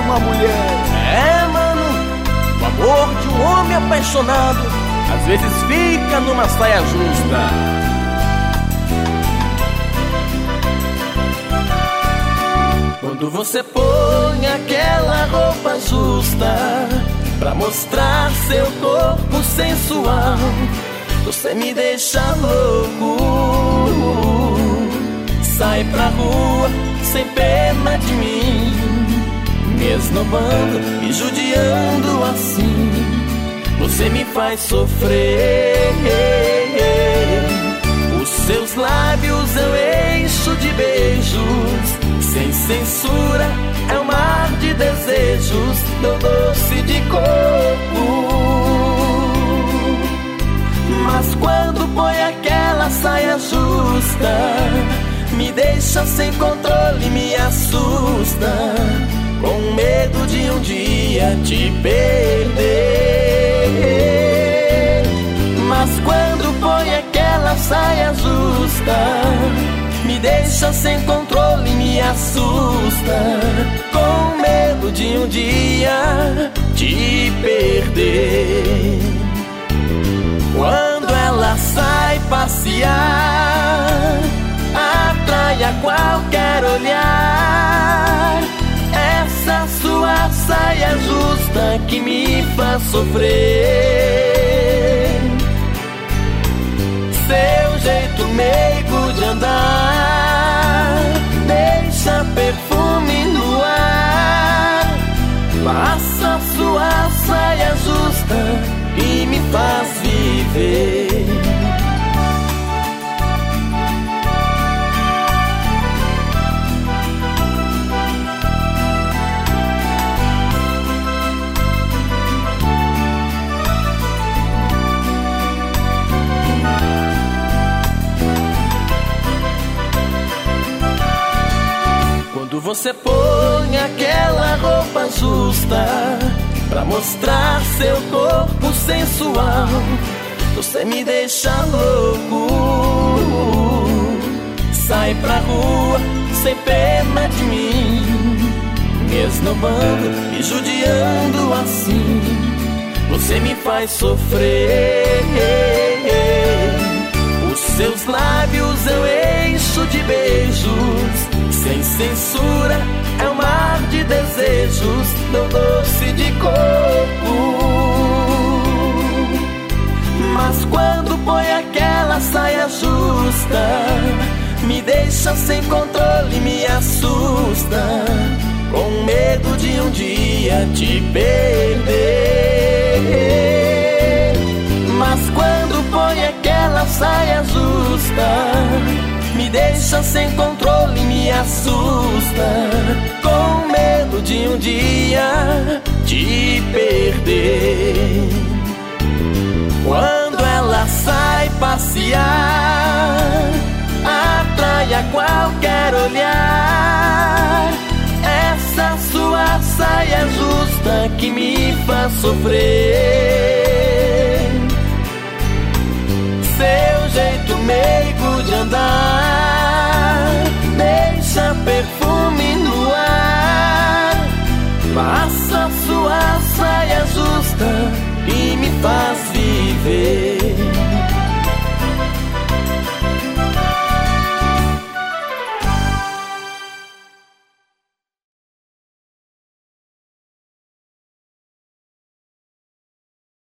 uma mulher. É, mano, o amor de um homem apaixonado às vezes fica numa saia justa. Quando você põe aquela roupa justa pra mostrar seu corpo sensual, você me deixa louco. Sai pra rua sem pena de mim, me esnobando e judiando assim. Você me faz sofrer. Os seus lábios eu encho de beijos, sem censura, é um mar de desejos, meu doce de corpo. Mas quando põe aquela saia justa, me deixa sem controle, me assusta, com medo de um dia te perder. Mas quando põe aquela saia justa, me deixa sem controle, me assusta, com medo de um dia te perder. Quando ela sai passear, atrai a qualquer olhar. Essa sua saia justa que me faz sofrer. Seu jeito meigo de andar deixa perfume no ar. Passa sua saia justa e me faz viver. Quando você põe aquela roupa justa pra mostrar seu corpo sensual, você me deixa louco. Sai pra rua sem pena de mim, me esnobando e judiando assim. Você me faz sofrer. Os seus lábios eu encho de beijos, sem censura, é um mar de desejos, meu doce de corpo. Mas quando põe aquela saia justa, me deixa sem controle, me assusta, com medo de um dia te perder. Mas quando põe aquela saia justa, me deixa sem controle, me assusta, com medo de um dia te perder. Quando ela sai passear, atrai a qualquer olhar. Essa sua saia justa que me faz sofrer. Seu jeito meigo de andar deixa perfume no ar. Passa sua saia justa e me faz viver.